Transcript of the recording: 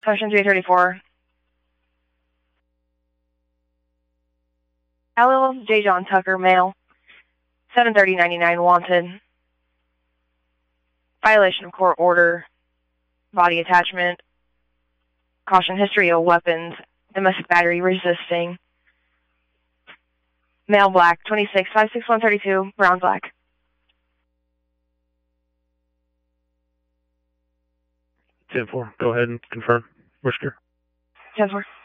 Question 334. Halil J. John Tucker, male, 730-99, wanted. Violation of court order, body attachment, caution history of weapons, domestic battery, resisting. Male, black, 26, 56132, brown, black. Ten-4. Go ahead and confirm. Whisker. 10-4.